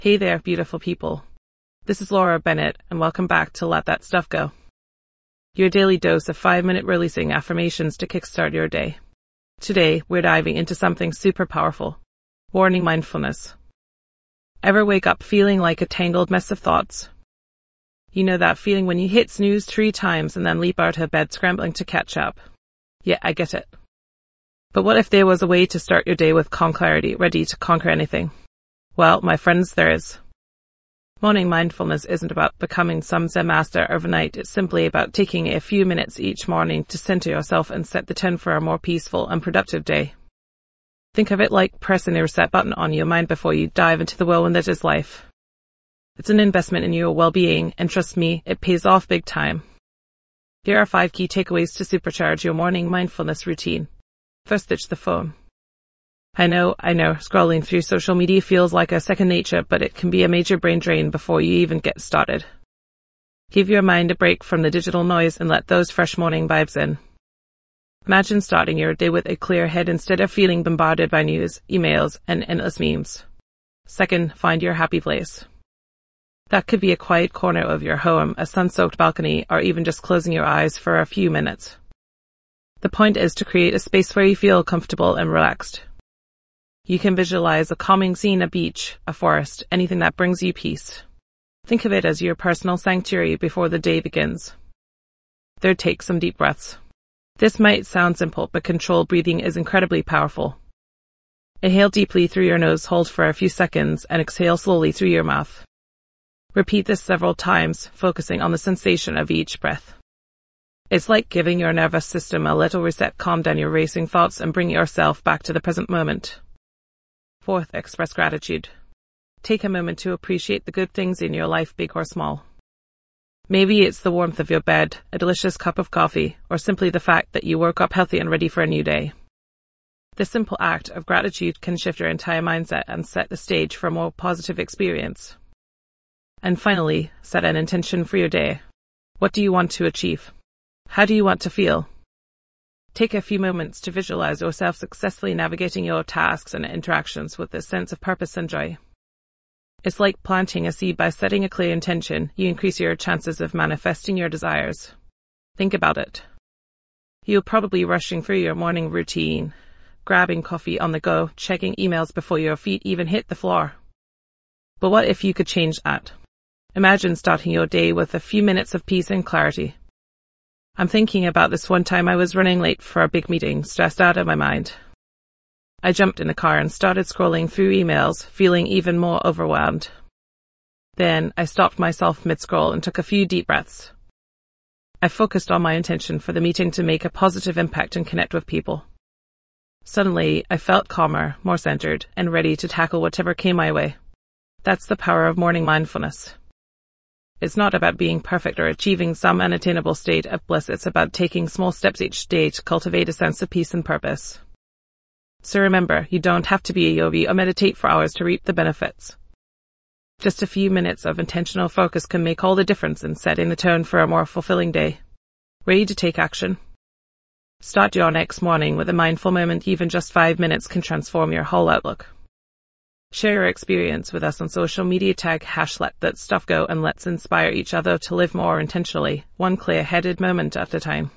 Hey there, beautiful people. This is Laura Bennett, and welcome back to Let That Stuff Go. Your daily dose of 5-minute releasing affirmations to kickstart your day. Today, we're diving into something super powerful. Morning mindfulness. Ever wake up feeling like a tangled mess of thoughts? You know that feeling when you hit snooze 3 times and then leap out of bed scrambling to catch up? Yeah, I get it. But what if there was a way to start your day with calm clarity, ready to conquer anything? Well, my friends, there is. Morning mindfulness isn't about becoming some Zen master overnight. It's simply about taking a few minutes each morning to center yourself and set the tone for a more peaceful and productive day. Think of it like pressing a reset button on your mind before you dive into the whirlwind that is life. It's an investment in your well-being, and trust me, it pays off big time. Here are 5 key takeaways to supercharge your morning mindfulness routine. First, ditch the phone. I know, scrolling through social media feels like a second nature, but it can be a major brain drain before you even get started. Give your mind a break from the digital noise and let those fresh morning vibes in. Imagine starting your day with a clear head instead of feeling bombarded by news, emails, and endless memes. Second, find your happy place. That could be a quiet corner of your home, a sun-soaked balcony, or even just closing your eyes for a few minutes. The point is to create a space where you feel comfortable and relaxed. You can visualize a calming scene, a beach, a forest, anything that brings you peace. Think of it as your personal sanctuary before the day begins. Third, take some deep breaths. This might sound simple, but controlled breathing is incredibly powerful. Inhale deeply through your nose, hold for a few seconds, and exhale slowly through your mouth. Repeat this several times, focusing on the sensation of each breath. It's like giving your nervous system a little reset, calm down your racing thoughts, and bring yourself back to the present moment. Fourth, express gratitude. Take a moment to appreciate the good things in your life, big or small. Maybe it's the warmth of your bed, a delicious cup of coffee, or simply the fact that you woke up healthy and ready for a new day. This simple act of gratitude can shift your entire mindset and set the stage for a more positive experience. And finally, set an intention for your day. What do you want to achieve? How do you want to feel? Take a few moments to visualize yourself successfully navigating your tasks and interactions with a sense of purpose and joy. It's like planting a seed. By setting a clear intention, you increase your chances of manifesting your desires. Think about it. You're probably rushing through your morning routine, grabbing coffee on the go, checking emails before your feet even hit the floor. But what if you could change that? Imagine starting your day with a few minutes of peace and clarity. I'm thinking about this one time I was running late for a big meeting, stressed out of my mind. I jumped in the car and started scrolling through emails, feeling even more overwhelmed. Then I stopped myself mid-scroll and took a few deep breaths. I focused on my intention for the meeting to make a positive impact and connect with people. Suddenly, I felt calmer, more centered, and ready to tackle whatever came my way. That's the power of morning mindfulness. It's not about being perfect or achieving some unattainable state of bliss. It's about taking small steps each day to cultivate a sense of peace and purpose. So remember, you don't have to be a yogi or meditate for hours to reap the benefits. Just a few minutes of intentional focus can make all the difference in setting the tone for a more fulfilling day. Ready to take action? Start your next morning with a mindful moment. Even just 5 minutes can transform your whole outlook. Share your experience with us on social media, tag #LetThatStuffGo, and let's inspire each other to live more intentionally, one clear-headed moment at a time.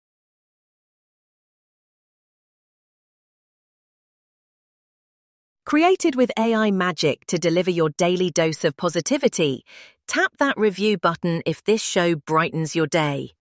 Created with AI magic to deliver your daily dose of positivity, tap that review button if this show brightens your day.